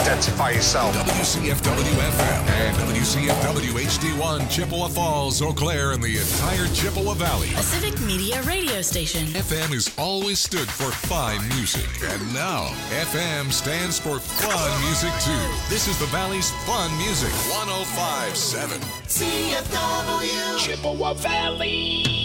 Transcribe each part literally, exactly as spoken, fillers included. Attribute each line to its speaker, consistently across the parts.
Speaker 1: Identify yourself.
Speaker 2: W C F W F M and W C F W H D one, Chippewa Falls, Eau Claire, and the entire Chippewa Valley.
Speaker 3: A Civic Media radio station.
Speaker 2: F M has always stood for fine music. And now, F M stands for fun music, too. This is the Valley's fun music. one oh five point seven.
Speaker 4: C F W
Speaker 5: Chippewa Valley.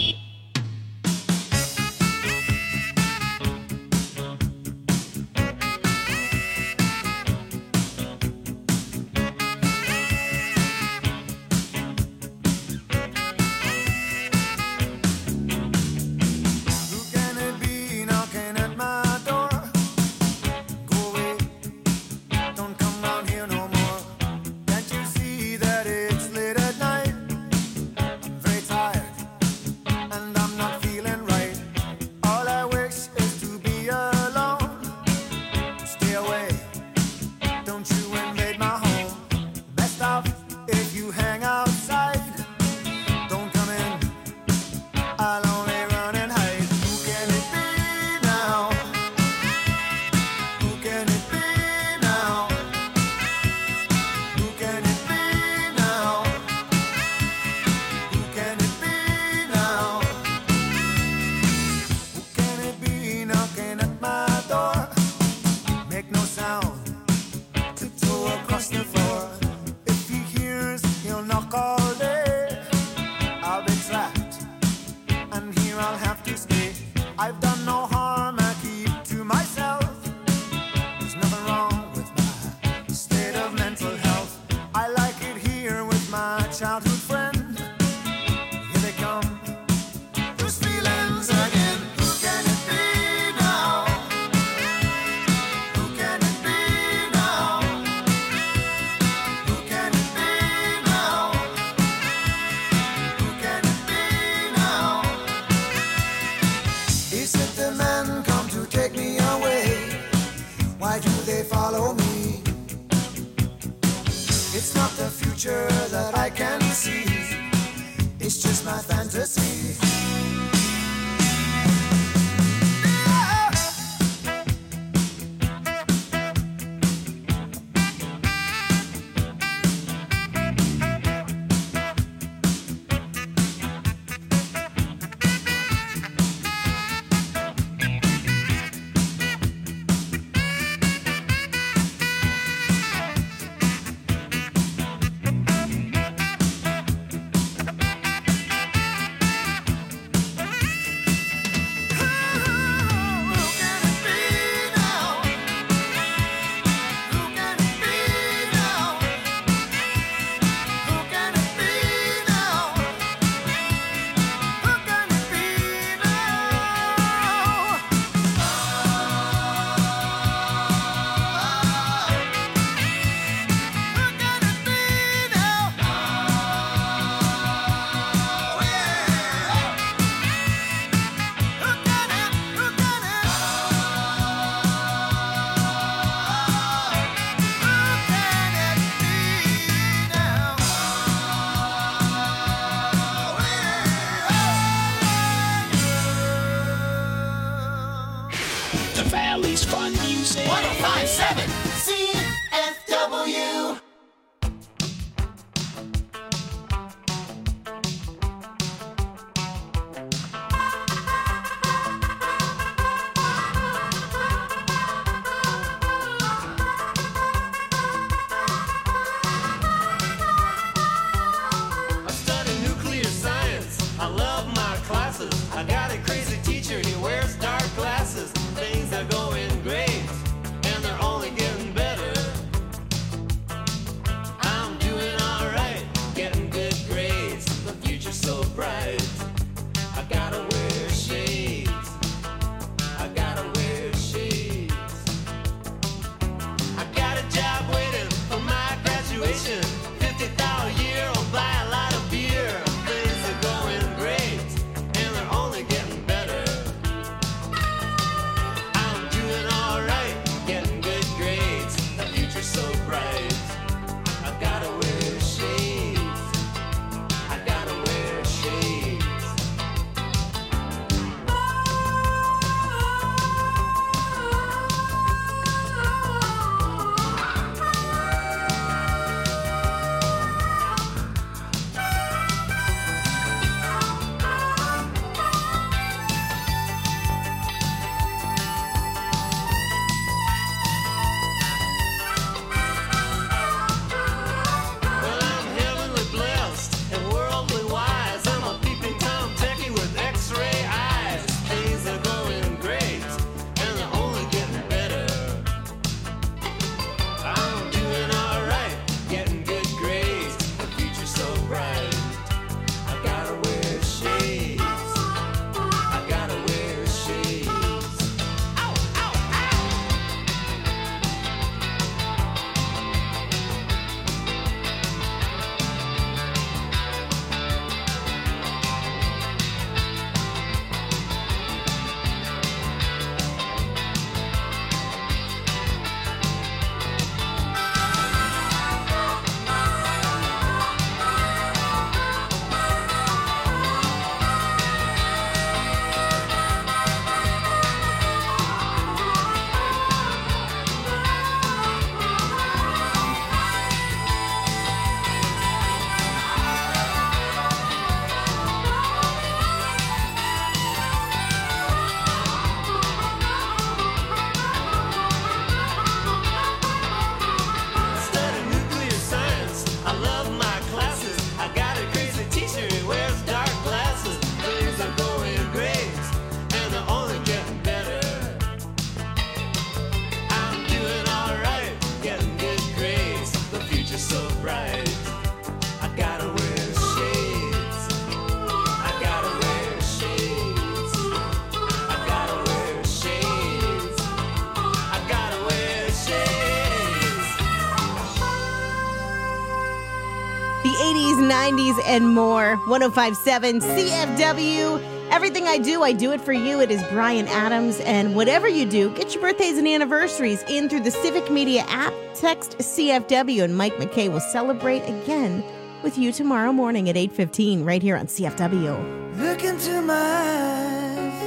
Speaker 1: eighties, nineties, and more. one oh five point seven C F W. Everything I do, I do it for you. It is Brian Adams. And whatever you do, get your birthdays and anniversaries in through the Civic Media app. Text C F W, and Mike McKay will celebrate again with you tomorrow morning at eight fifteen right here on C F W.
Speaker 4: Look into my eyes,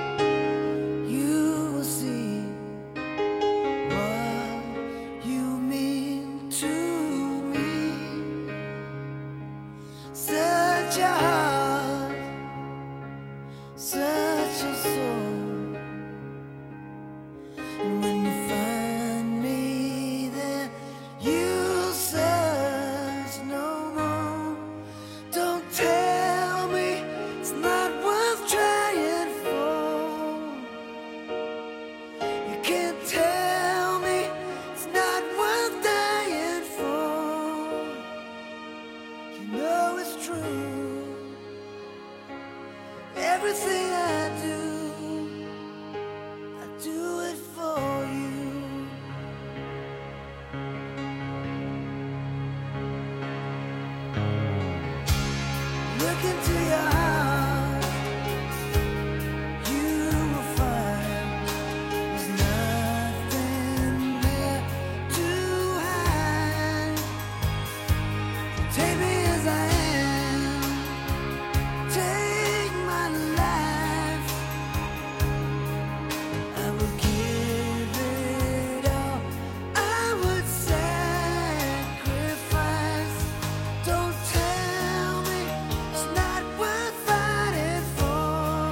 Speaker 4: you will see what you mean to me. Such a heart, such a soul. And when you find me there, you'll search no more. Don't tell me it's not worth trying for. You can't tell me it's not worth dying for. You know it's true. Everything I do, I do it for you. Look into your heart, you will find there's nothing there to hide. Take me as I am, take my life. I would give it all, I would sacrifice. Don't tell me it's not worth fighting for.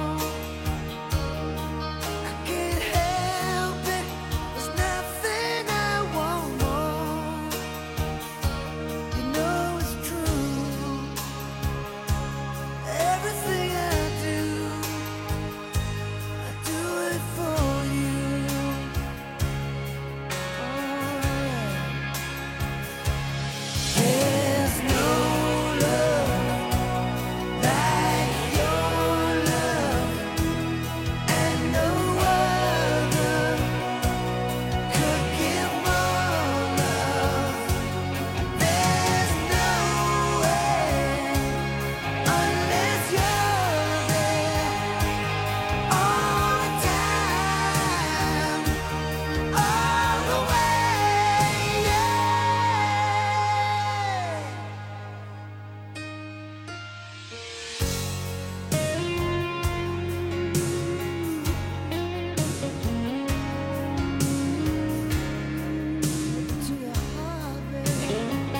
Speaker 4: I can't help it, there's nothing I want more. You know it's true. Everything I do, I do it for you. Oh, yeah. There's no love like your love, and no other could give more love. There's no way unless you're there all the time, all the way. Yeah. To your heart, baby.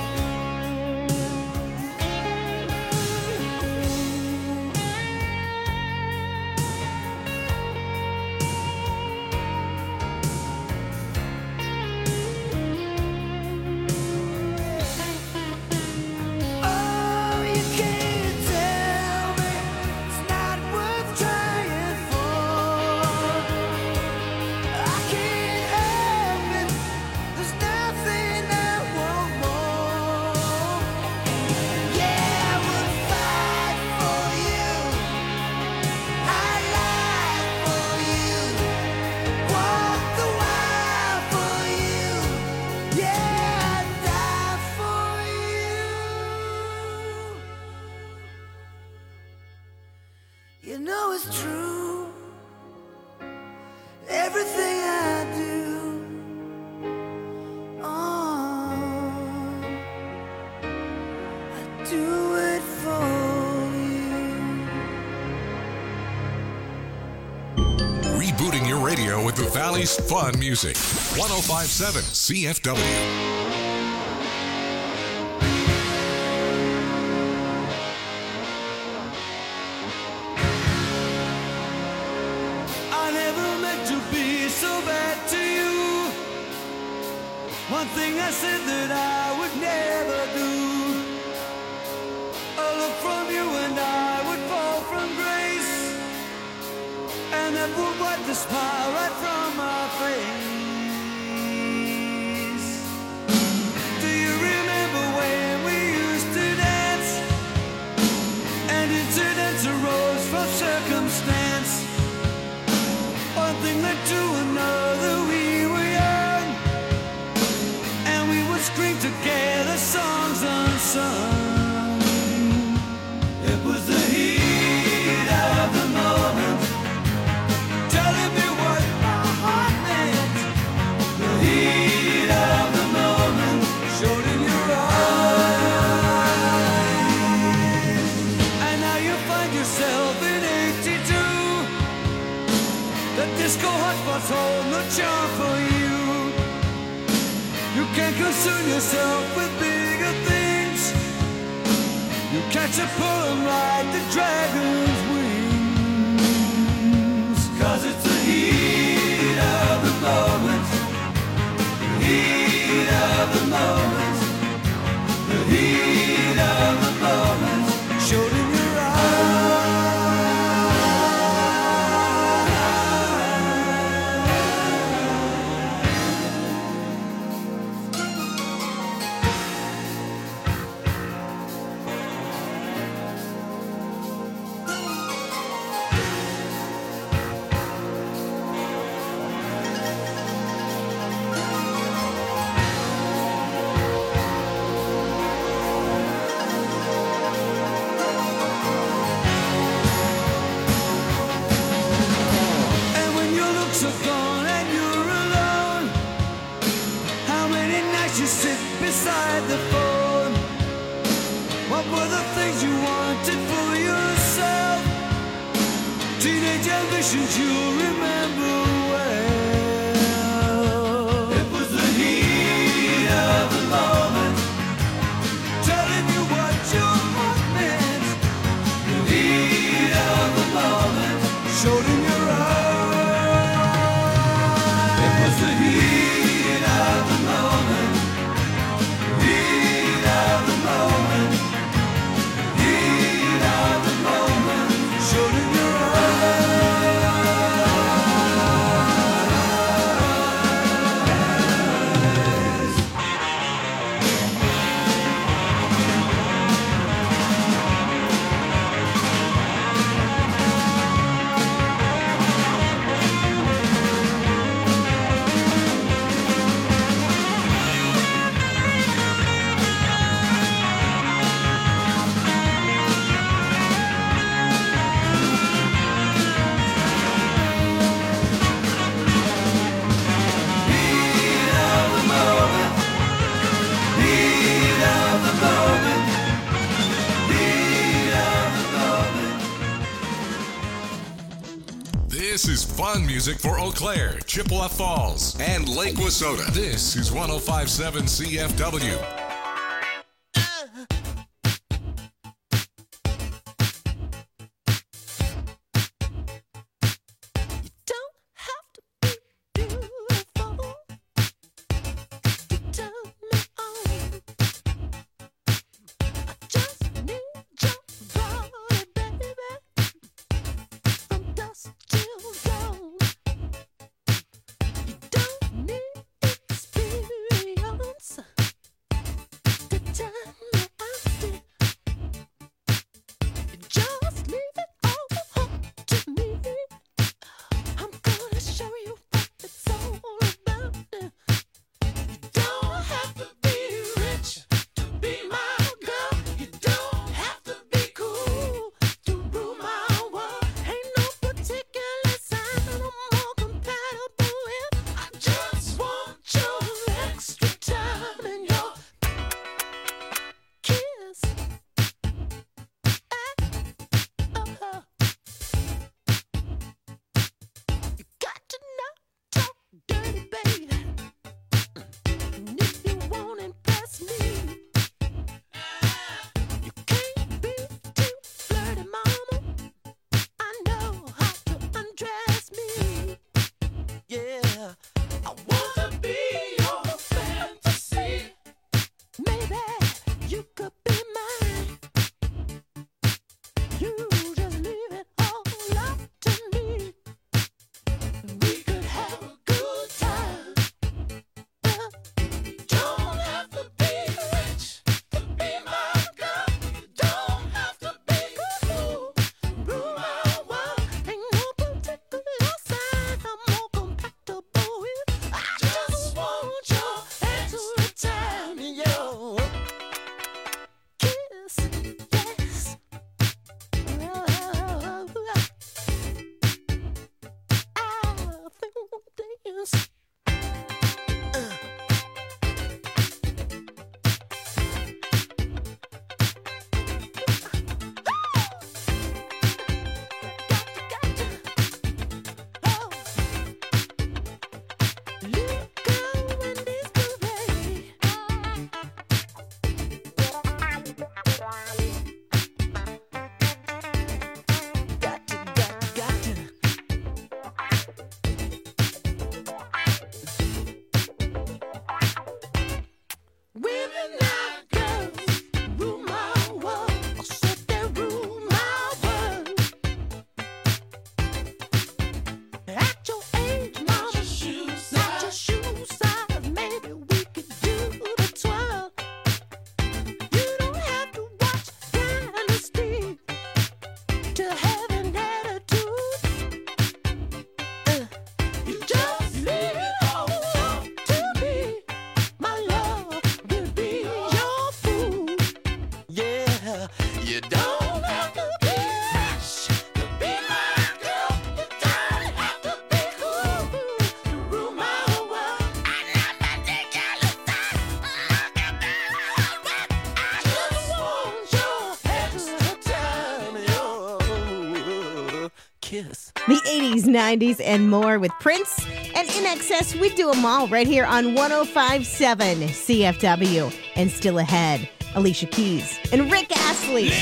Speaker 4: Oh, you can't tell me it's not worth trying for. I can't help it, there's nothing I want more. Yeah, I would fight for you, I'd lie for you, walk the wild for you. Yeah, I'd die for you. You know it's true. Everything I do, oh, I do it for you.
Speaker 2: Rebooting your radio with the Valley's fun music. one oh five point seven C F W.
Speaker 4: I never meant to be so bad to you. One thing I said that I would never do. A look from you and I would fall from grace, and that would wipe the smile right from my face. Do you remember when we used to dance, and incidents arose from circumstance? One thing led to another, we were young, and we would scream together songs unsung. charm for you. You can concern yourself with bigger things. You catch a poem like the dragon's wings. Cause it's the heat of the moment. The heat of the moment. The heat of the moment. Showed in your beside the phone. What were the things you wanted for yourself? Teenage ambitions you'll remember well. It was the heat of the moment, telling you what your heart meant. The heat of the moment showed in your eyes. It was the heat of the moment.
Speaker 2: This is fun music for Eau Claire, Chippewa Falls, and Lake Wissota. This is one oh five point seven C F W.
Speaker 1: The eighties, nineties, and more with Prince and In Excess. We do them all right here on one oh five point seven C F W. And still ahead, Alicia Keys and Rick Astley.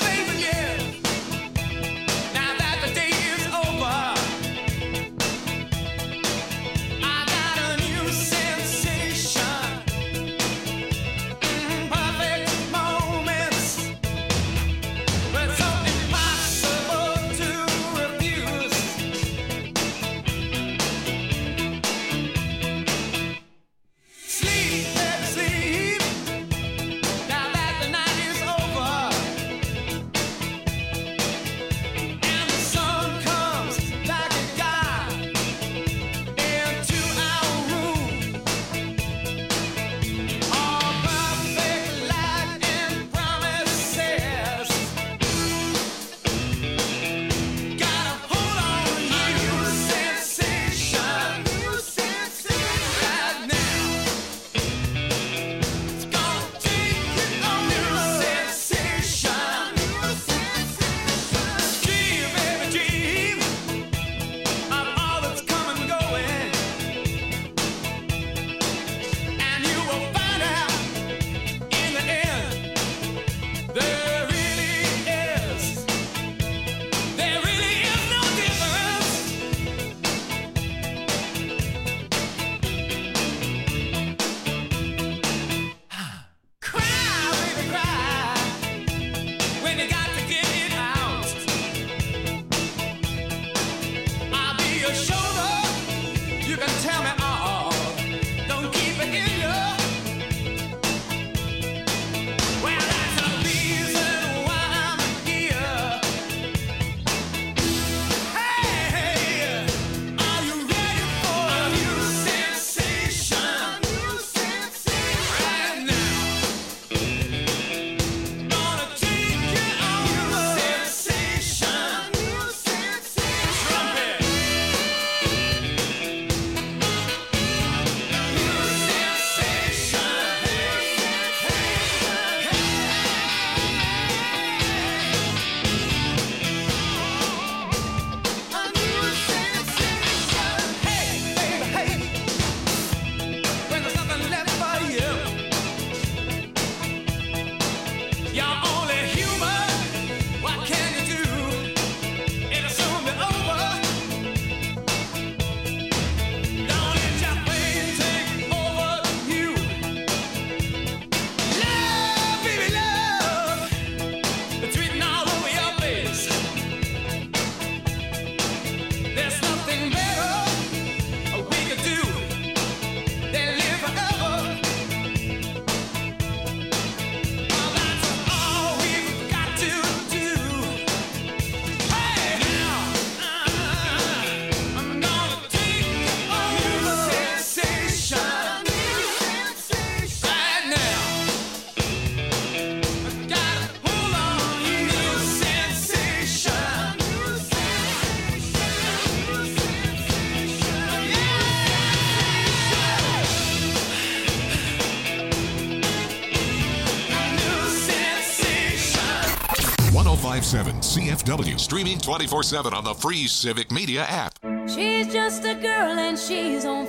Speaker 2: one oh five point seven C F W, streaming twenty-four seven on the free Civic Media app.
Speaker 6: She's just a girl and she's on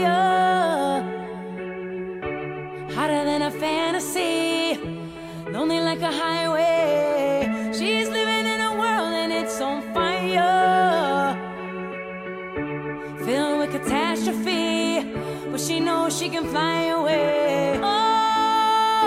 Speaker 6: fire, hotter than a fantasy, lonely like a highway. She's living in a world and it's on fire, filled with catastrophe, but she knows she can fly away. Oh,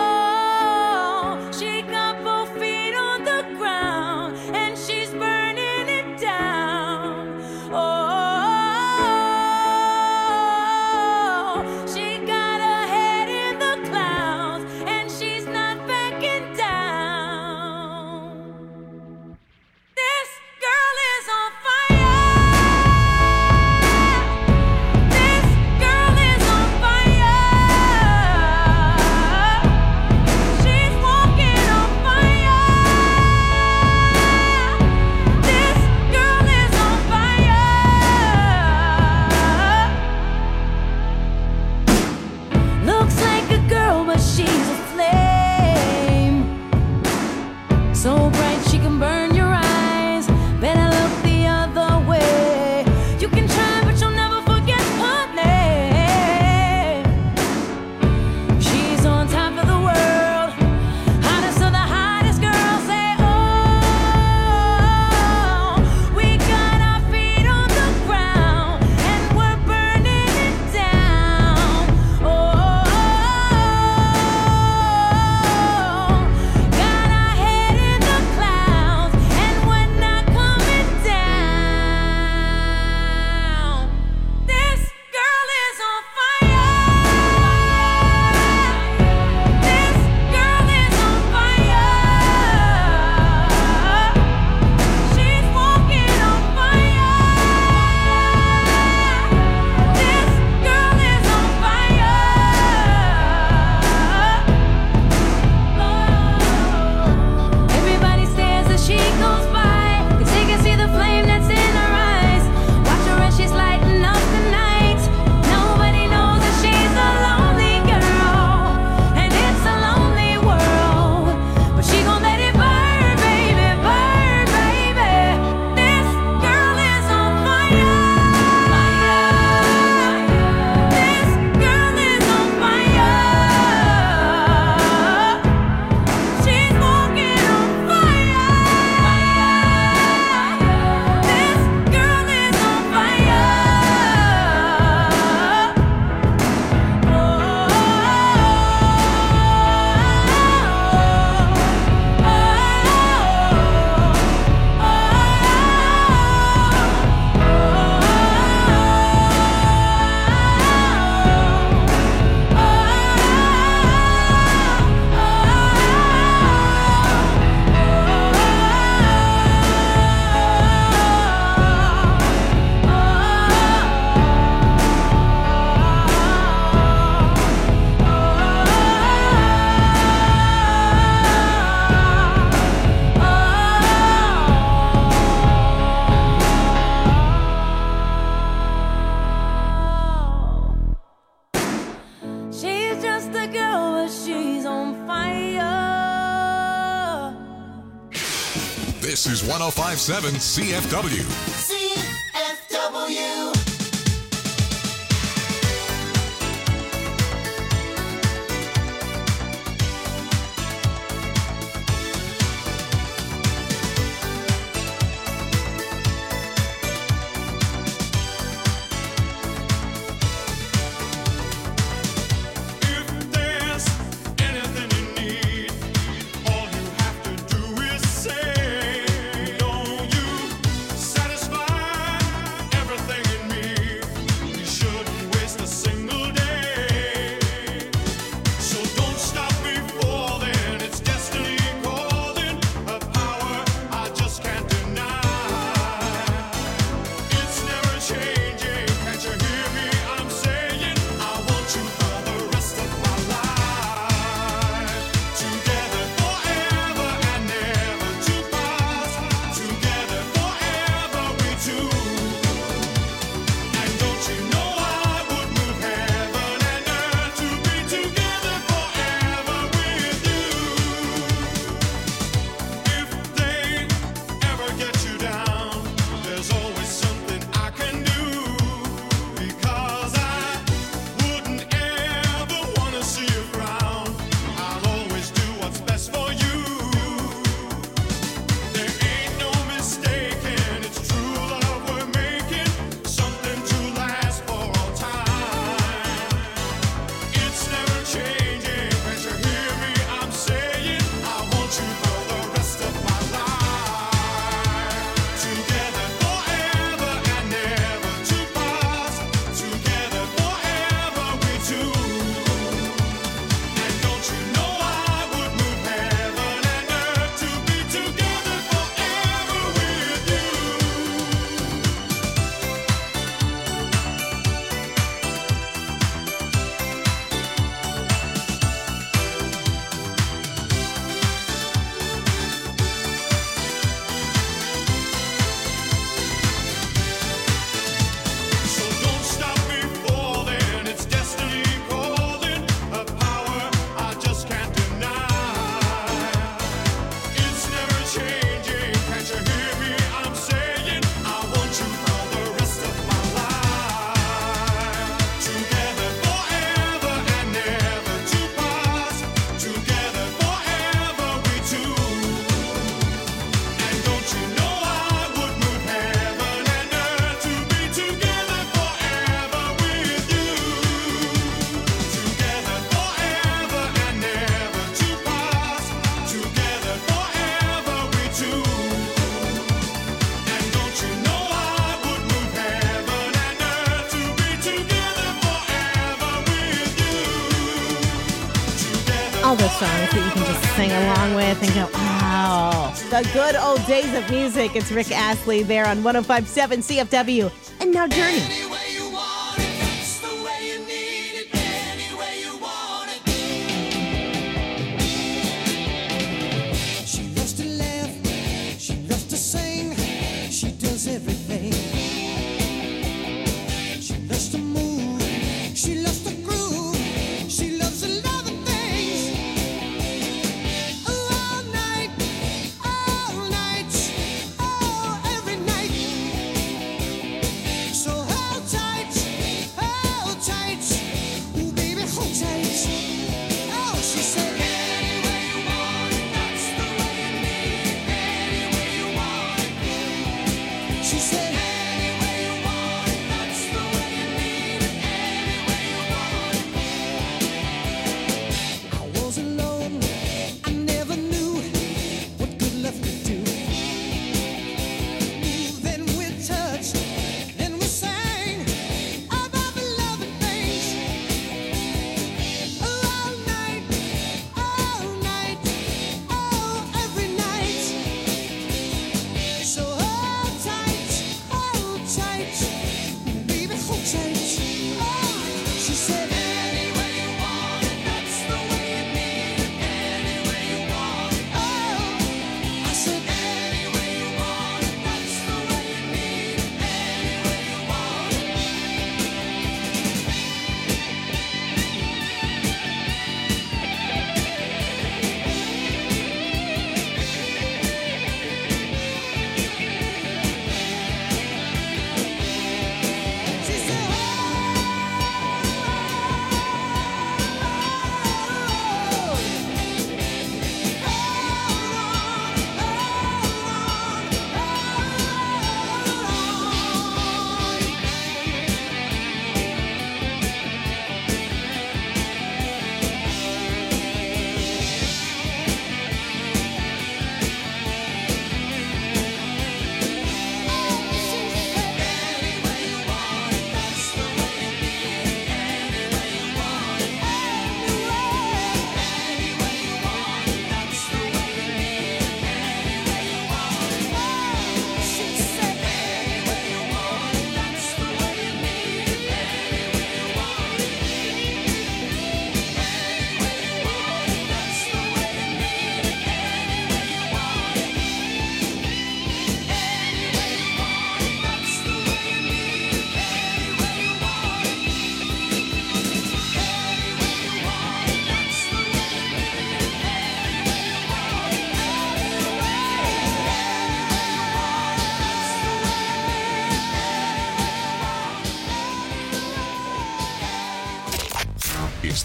Speaker 2: This is one oh five point seven C F W.
Speaker 7: C F W.
Speaker 1: All those songs that you can just sing along with and go, wow. The good old days of music. It's Rick Astley there on one oh five point seven C F W. And now Journey.
Speaker 8: So hold tight.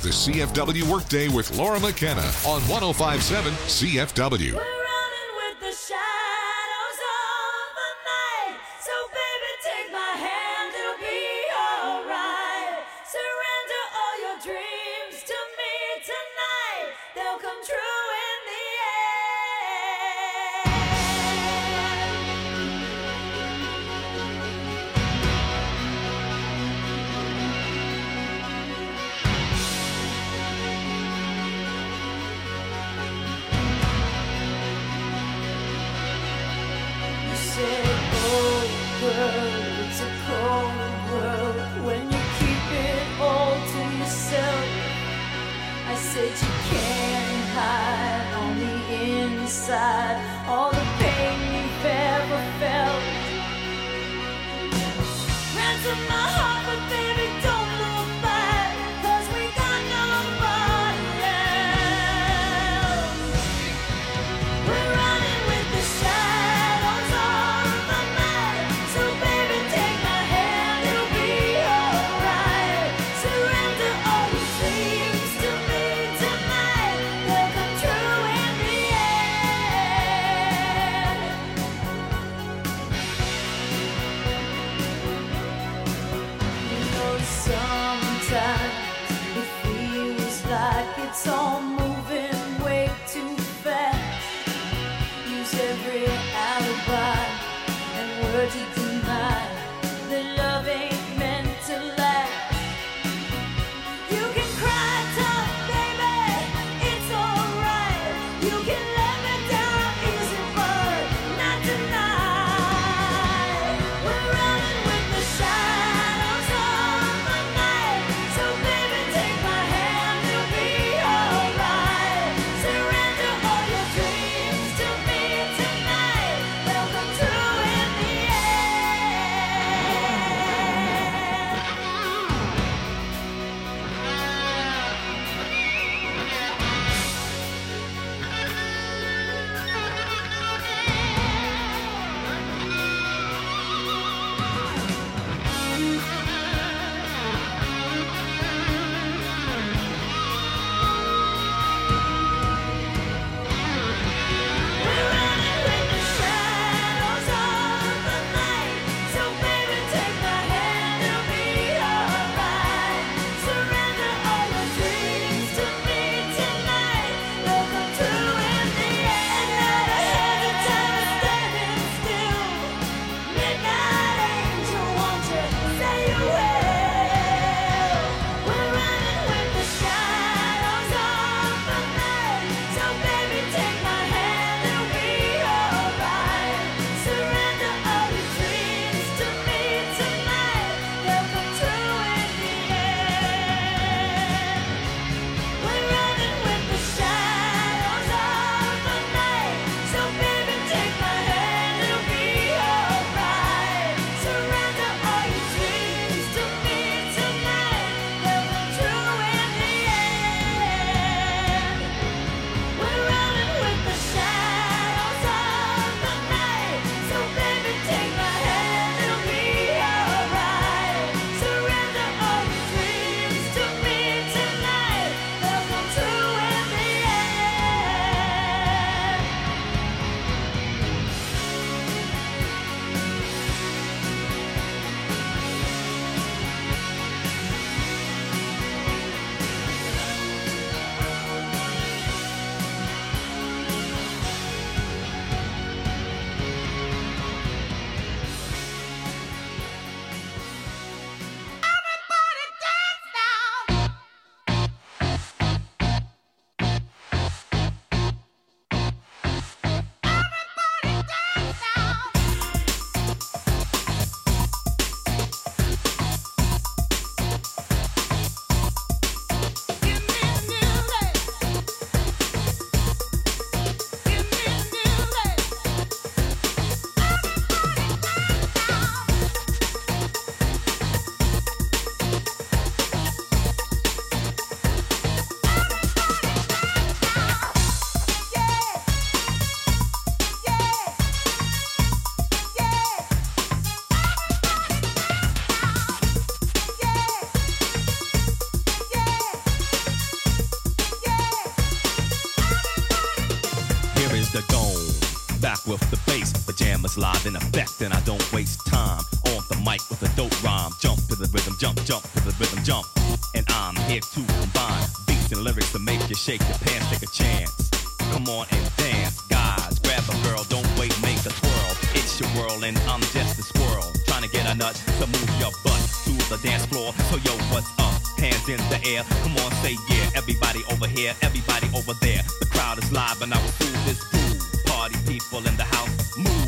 Speaker 2: The C F W Workday with Laura McKenna on one oh five point seven C F W.
Speaker 6: We're running with the shadows of the night. So baby, take my hand, it'll be alright. Surrender all your dreams to me tonight. They'll come true in the it's a cold world when you keep it all to yourself. I said you can't hide on the inside all the pain you've ever felt. Ransom my heart, but baby, don't look back, 'cause we got nobody else. We're running with the shadows of the night. So baby, take my hand, it'll be alright. Surrender all your dreams to me tonight. They'll come true in the end.
Speaker 8: the dome. Back with the bass, pajamas live in effect, and I don't waste time on the mic with a dope rhyme. Jump to the rhythm, jump, jump to the rhythm, jump. And I'm here to combine beats and lyrics to make you shake your pants, take a chance. Come on and dance, guys, grab a girl, don't wait, make a twirl. It's your world and I'm just a squirrel, trying to get a nut to move your butt to the dance floor. So yo, what's up? Hands in the air, come on, say yeah. Everybody over here, everybody over there. The crowd is live and I will do this groove. Party people in the house, move.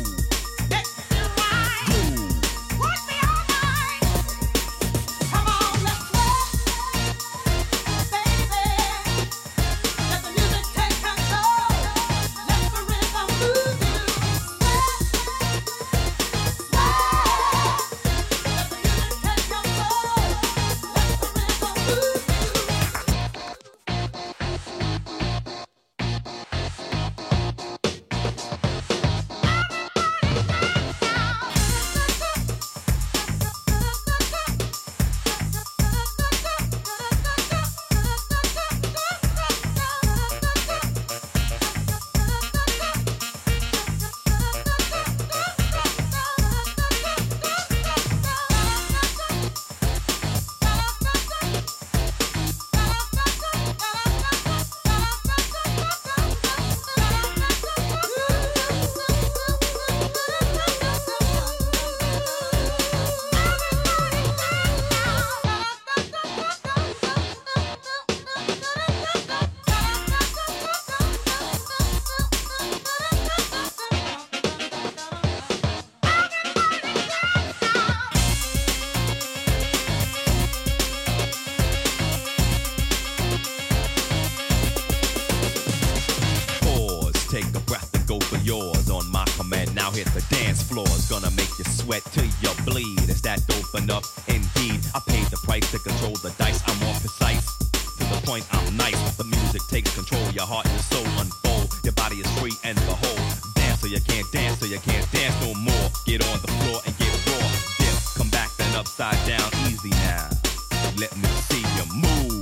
Speaker 8: Gonna make you sweat till you bleed. Is that dope enough? Indeed, I paid the price to control the dice. I'm more precise, to the point I'm nice. The music takes control, your heart and your soul unfold. Your body is free and behold. Dance so you can't dance, so you can't dance no more. Get on the floor and get raw. Dip, come back then upside down, easy now. Let me see you move.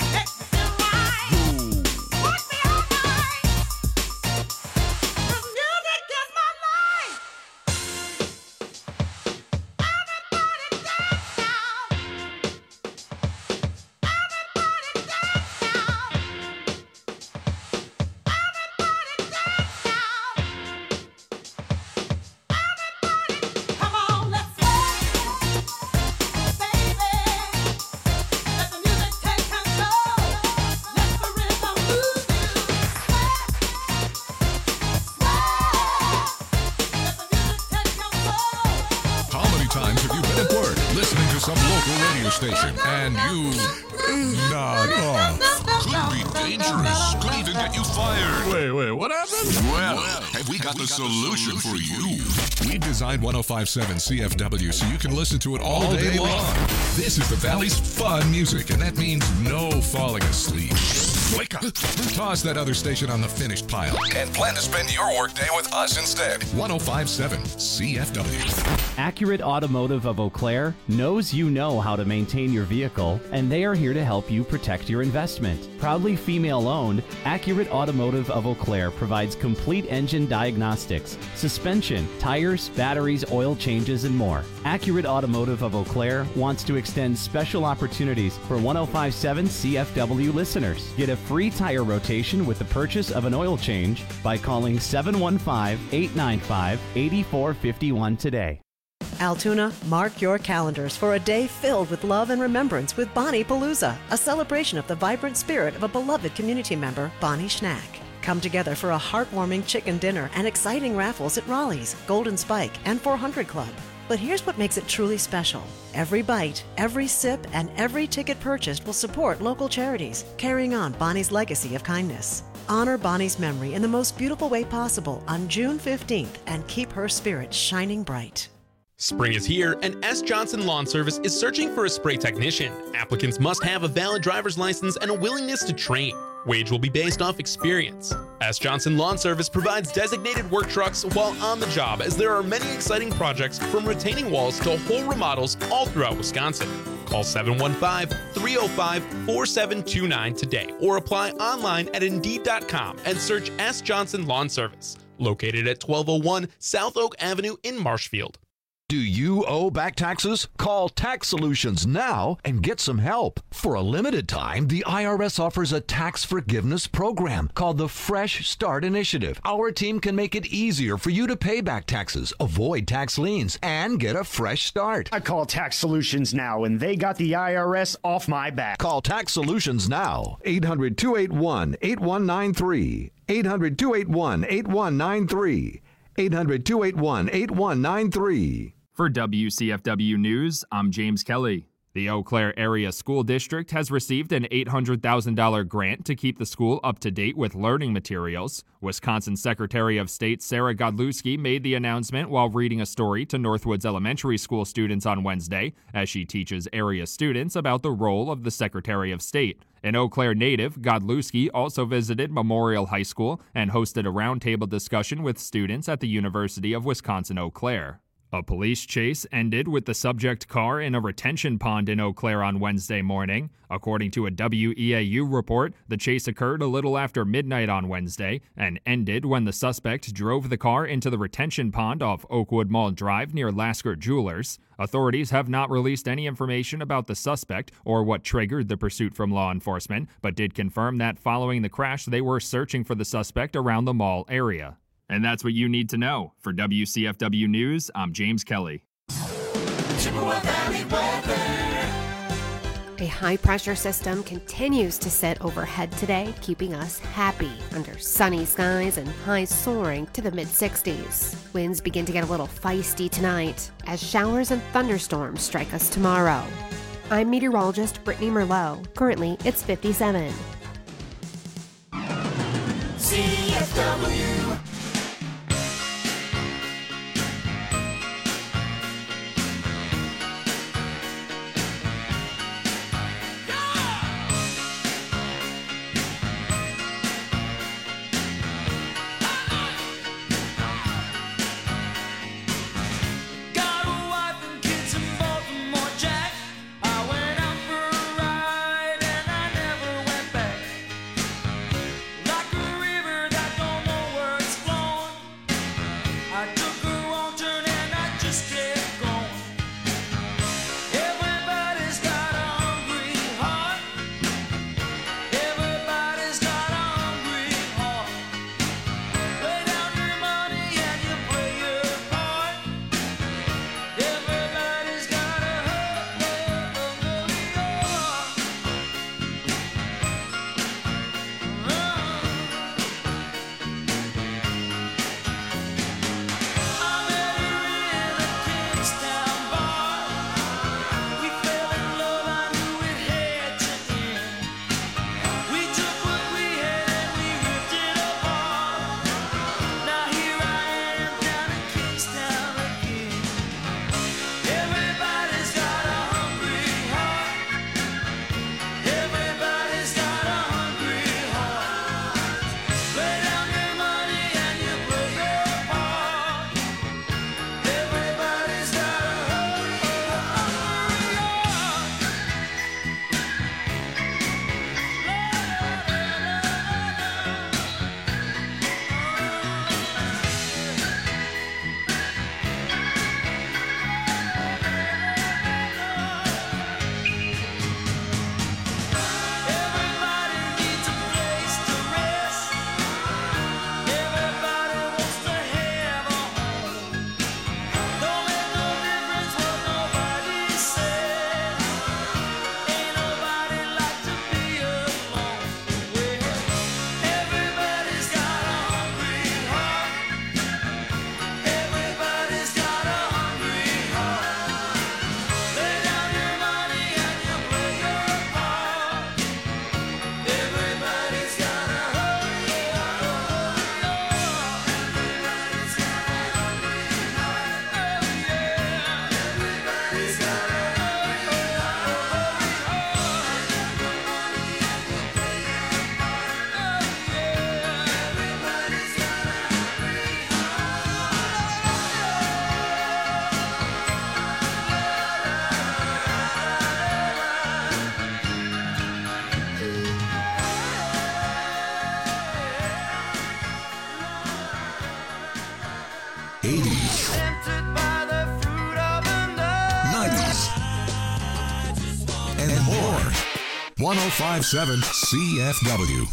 Speaker 2: Station, and you nod off. Could be dangerous. Could even get you fired.
Speaker 9: Wait, wait, what happened?
Speaker 2: Well, have we got the solution for you? We designed one oh five point seven C F W so you can listen to it all, all day, day long. long. This is the Valley's fun music, and that means no falling asleep. Wake up. Toss that other station on the finished pile and plan to spend your workday with us instead. one oh five point seven C F W.
Speaker 10: Accurate Automotive of Eau Claire knows you know how to maintain your vehicle, and they are here to help you protect your investment. Proudly female-owned, Accurate Automotive of Eau Claire provides complete engine diagnostics, suspension, tires, batteries, oil changes, and more. Accurate Automotive of Eau Claire wants to extend special opportunities for one oh five point seven C F W listeners. Get a free tire rotation with the purchase of an oil change by calling seven one five, eight nine five, eight four five one today.
Speaker 11: Altoona, mark your calendars for a day filled with love and remembrance with Bonnie Palooza, a celebration of the vibrant spirit of a beloved community member, Bonnie Schnack. Come together for a heartwarming chicken dinner and exciting raffles at Raleigh's, Golden Spike, and four hundred Club. But here's what makes it truly special. Every bite, every sip, and every ticket purchased will support local charities, carrying on Bonnie's legacy of kindness. Honor Bonnie's memory in the most beautiful way possible on June fifteenth and keep her spirit shining bright.
Speaker 12: Spring is here, and S. Johnson Lawn Service is searching for a spray technician. Applicants must have a valid driver's license and a willingness to train. Wage will be based off experience. S. Johnson Lawn Service provides designated work trucks while on the job, as there are many exciting projects from retaining walls to whole remodels all throughout Wisconsin. Call seven one five, three oh five, four seven two nine today or apply online at Indeed dot com and search S. Johnson Lawn Service, located at twelve oh one South Oak Avenue in Marshfield.
Speaker 9: Do you owe back taxes? Call Tax Solutions now and get some help. For a limited time, the I R S offers a tax forgiveness program called the Fresh Start Initiative. Our team can make it easier for you to pay back taxes, avoid tax liens, and get a fresh start.
Speaker 13: I call Tax Solutions now, and they got the I R S off my back.
Speaker 9: Call Tax Solutions now. eight hundred, two eight one, eight one nine three. eight hundred, two eight one, eight one nine three. eight hundred, two eight one, eight one nine three.
Speaker 14: For W C F W News, I'm James Kelly. The Eau Claire Area School District has received an eight hundred thousand dollars grant to keep the school up to date with learning materials. Wisconsin Secretary of State Sarah Godlewski made the announcement while reading a story to Northwoods Elementary School students on Wednesday, as she teaches area students about the role of the Secretary of State. An Eau Claire native, Godlewski also visited Memorial High School and hosted a roundtable discussion with students at the University of Wisconsin-Eau Claire. A police chase ended with the subject car in a retention pond in Eau Claire on Wednesday morning. According to a W E A U report, the chase occurred a little after midnight on Wednesday and ended when the suspect drove the car into the retention pond off Oakwood Mall Drive near Lasker Jewelers. Authorities have not released any information about the suspect or what triggered the pursuit from law enforcement, but did confirm that following the crash, they were searching for the suspect around the mall area. And that's what you need to know. For W C F W News, I'm James Kelly.
Speaker 7: Chippewa Valley weather.
Speaker 15: A high-pressure system continues to sit overhead today, keeping us happy under sunny skies and highs soaring to the mid-sixties. Winds begin to get a little feisty tonight as showers and thunderstorms strike us tomorrow. I'm meteorologist Brittany Merlot. Currently, it's fifty-seven.
Speaker 7: C F W.
Speaker 4: Like a river that don't know where
Speaker 2: eighties, nineties, and more. one oh five point seven C F W.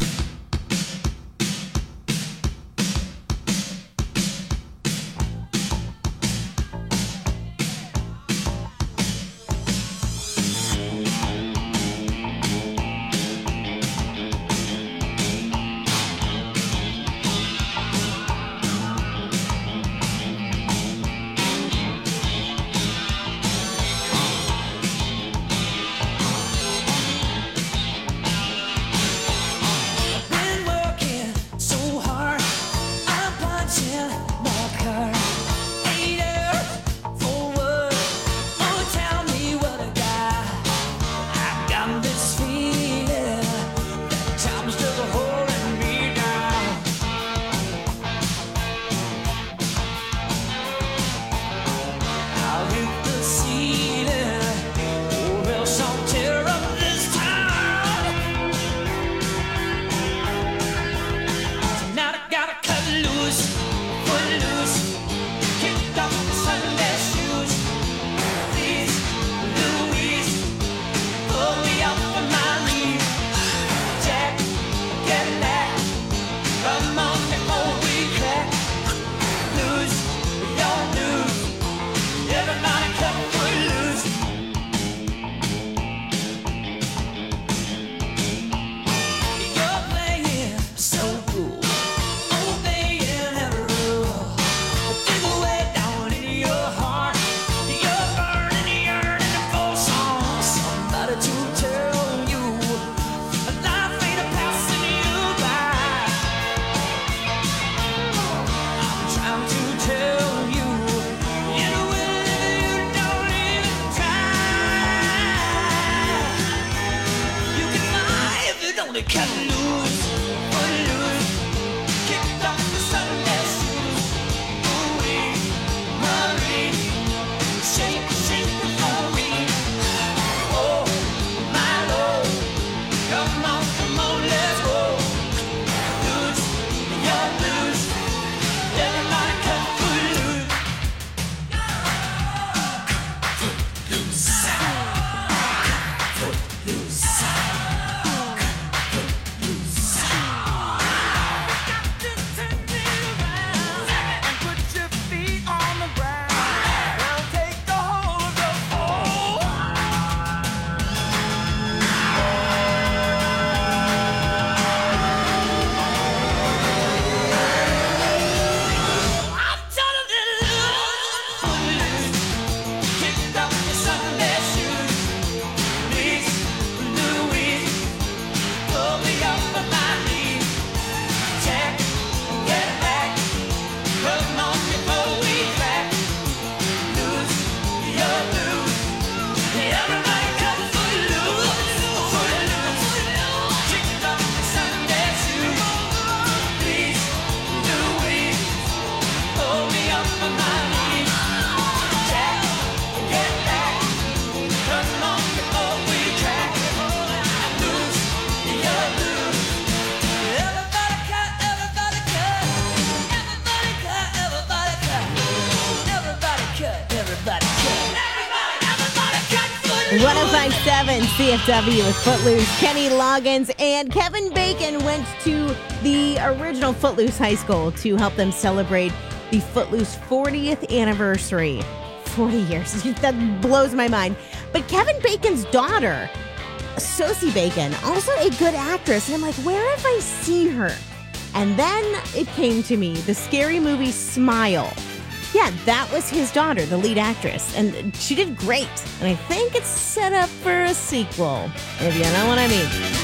Speaker 1: one oh five point seven C F W with Footloose. Kenny Loggins and Kevin Bacon went to the original Footloose High School to help them celebrate the Footloose fortieth anniversary. forty years. That blows my mind. But Kevin Bacon's daughter, Sosie Bacon, also a good actress. And I'm like, where have I seen her? And then it came to me, the Scary Movie Smile. Yeah, that was his daughter, the lead actress, and she did great. And I think it's set up for a sequel, if you know what I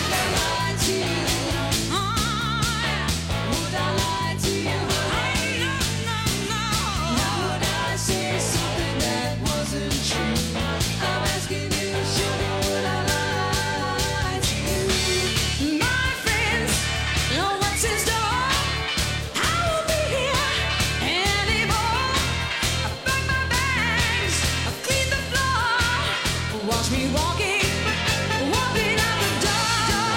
Speaker 1: mean.
Speaker 6: Watch me walking, walking out the door.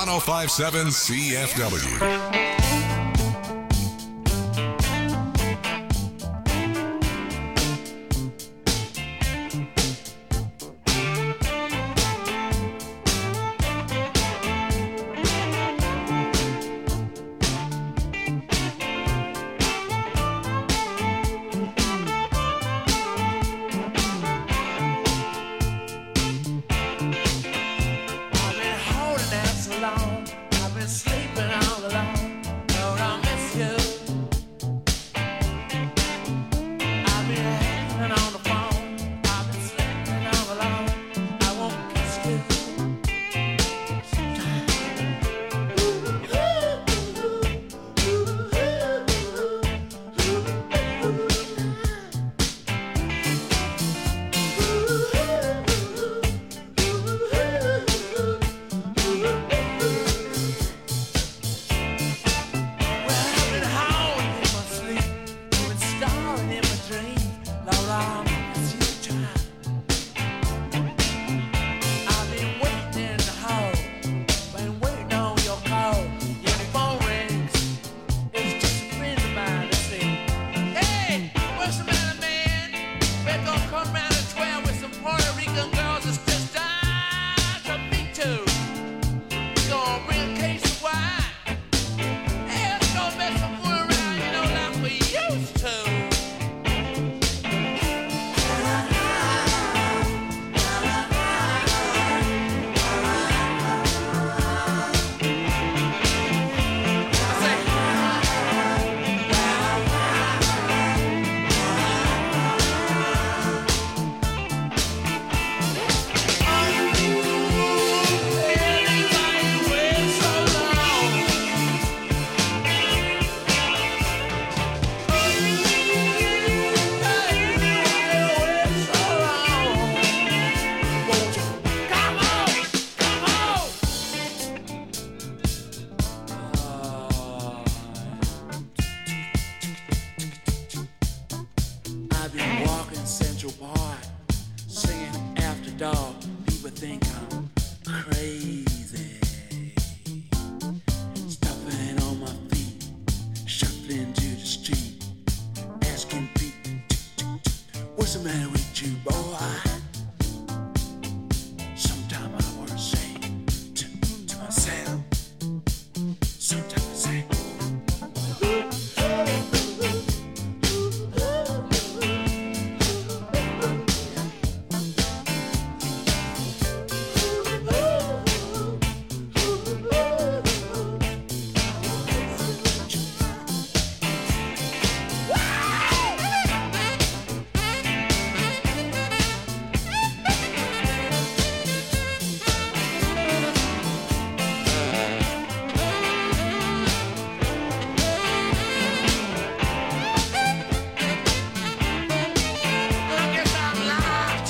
Speaker 2: oh five seven C F W.